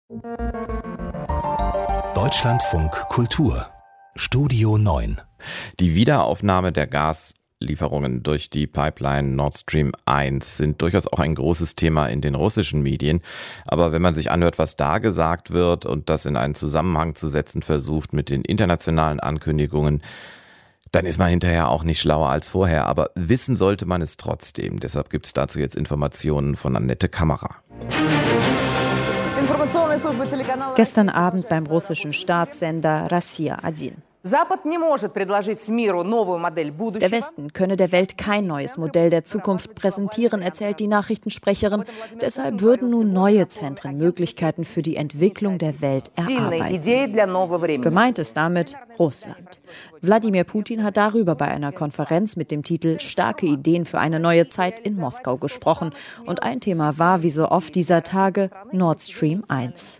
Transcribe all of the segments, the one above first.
Deutschlandfunk Kultur Studio 9. Die Wiederaufnahme der Gaslieferungen durch die Pipeline Nord Stream 1 sind durchaus auch ein großes Thema in den russischen Medien. Aber wenn man sich anhört, was da gesagt wird und das in einen Zusammenhang zu setzen versucht mit den internationalen Ankündigungen, dann ist man hinterher auch nicht schlauer als vorher. Aber wissen sollte man es trotzdem. Deshalb gibt es dazu jetzt Informationen von Annette Kammerer. Gestern Abend beim russischen Staatssender Россия 1. Der Westen könne der Welt kein neues Modell der Zukunft präsentieren, erzählt die Nachrichtensprecherin. Deshalb würden nun neue Zentren Möglichkeiten für die Entwicklung der Welt erarbeiten. Gemeint ist damit Russland. Wladimir Putin hat darüber bei einer Konferenz mit dem Titel »Starke Ideen für eine neue Zeit« in Moskau gesprochen. Und ein Thema war, wie so oft dieser Tage, Nord Stream 1.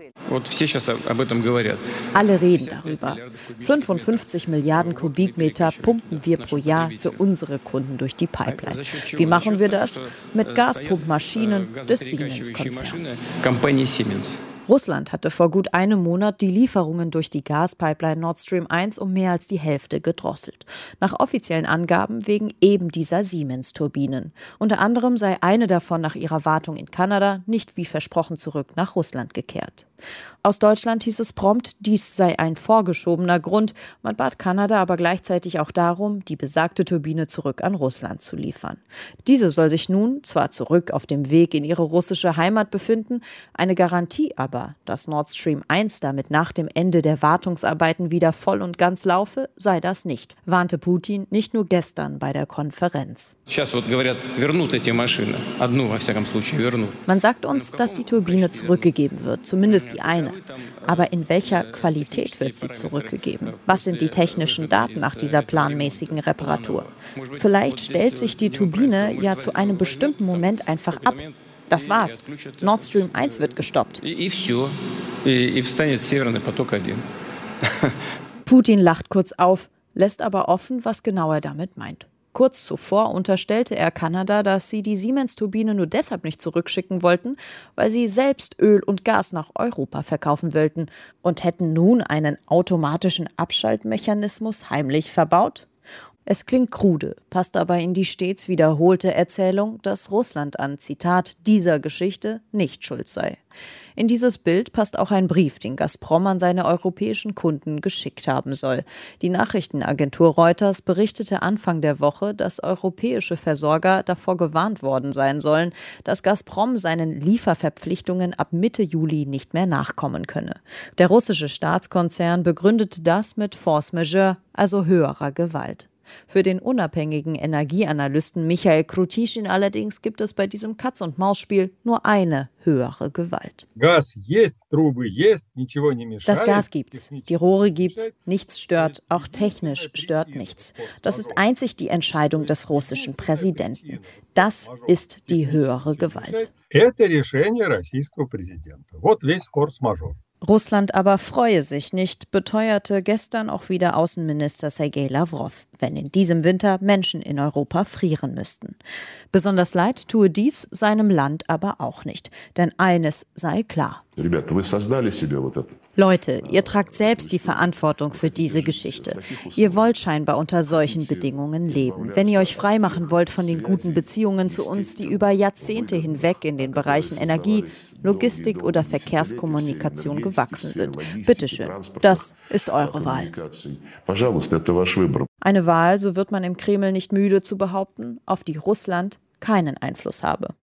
Alle reden darüber. 55 Milliarden Kubikmeter pumpen wir pro Jahr für unsere Kunden durch die Pipeline. Wie machen wir das? Mit Gaspumpmaschinen des Siemens-Konzerns. Russland hatte vor gut einem Monat die Lieferungen durch die Gaspipeline Nord Stream 1 um mehr als die Hälfte gedrosselt. Nach offiziellen Angaben wegen eben dieser Siemens-Turbinen. Unter anderem sei eine davon nach ihrer Wartung in Kanada nicht wie versprochen zurück nach Russland gekehrt. Aus Deutschland hieß es prompt, dies sei ein vorgeschobener Grund. Man bat Kanada aber gleichzeitig auch darum, die besagte Turbine zurück an Russland zu liefern. Diese soll sich nun zwar zurück auf dem Weg in ihre russische Heimat befinden, eine Garantie aber, dass Nord Stream 1 damit nach dem Ende der Wartungsarbeiten wieder voll und ganz laufe, sei das nicht, warnte Putin nicht nur gestern bei der Konferenz. Man sagt uns, dass die Turbine zurückgegeben wird, zumindest die eine. Aber in welcher Qualität wird sie zurückgegeben? Was sind die technischen Daten nach dieser planmäßigen Reparatur? Vielleicht stellt sich die Turbine ja zu einem bestimmten Moment einfach ab. Das war's. Nord Stream 1 wird gestoppt. Putin lacht kurz auf, lässt aber offen, was genau er damit meint. Kurz zuvor unterstellte er Kanada, dass sie die Siemens-Turbine nur deshalb nicht zurückschicken wollten, weil sie selbst Öl und Gas nach Europa verkaufen wollten und hätten nun einen automatischen Abschaltmechanismus heimlich verbaut. Es klingt krude, passt aber in die stets wiederholte Erzählung, dass Russland an, Zitat, dieser Geschichte nicht schuld sei. In dieses Bild passt auch ein Brief, den Gazprom an seine europäischen Kunden geschickt haben soll. Die Nachrichtenagentur Reuters berichtete Anfang der Woche, dass europäische Versorger davor gewarnt worden sein sollen, dass Gazprom seinen Lieferverpflichtungen ab Mitte Juli nicht mehr nachkommen könne. Der russische Staatskonzern begründete das mit Force Majeure, also höherer Gewalt. Für den unabhängigen Energieanalysten Michail Krutischin allerdings gibt es bei diesem Katz-und-Maus-Spiel nur eine höhere Gewalt. Das Gas gibt's, die Rohre gibt's, nichts stört, auch technisch stört nichts. Das ist einzig die Entscheidung des russischen Präsidenten. Das ist die höhere Gewalt. Russland aber freue sich nicht, beteuerte gestern auch wieder Außenminister Sergei Lavrov, wenn in diesem Winter Menschen in Europa frieren müssten. Besonders leid tue dies seinem Land aber auch nicht, denn eines sei klar. Leute, ihr tragt selbst die Verantwortung für diese Geschichte. Ihr wollt scheinbar unter solchen Bedingungen leben. Wenn ihr euch freimachen wollt von den guten Beziehungen zu uns, die über Jahrzehnte hinweg in den Bereichen Energie, Logistik oder Verkehrskommunikation gewachsen sind. Bitteschön, das ist eure Wahl. Eine Wahl, so wird man im Kreml nicht müde zu behaupten, auf die Russland keinen Einfluss habe.